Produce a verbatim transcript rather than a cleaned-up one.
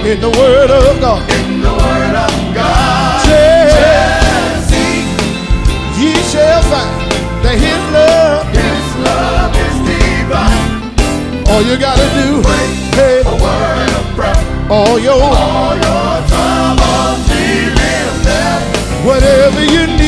in the Word of God. In the Word of God. Just seek, ye shall find that His love, His love is divine. all you gotta do, Pray hey, a word of prayer. all your, All your troubles be lifted. whatever you need.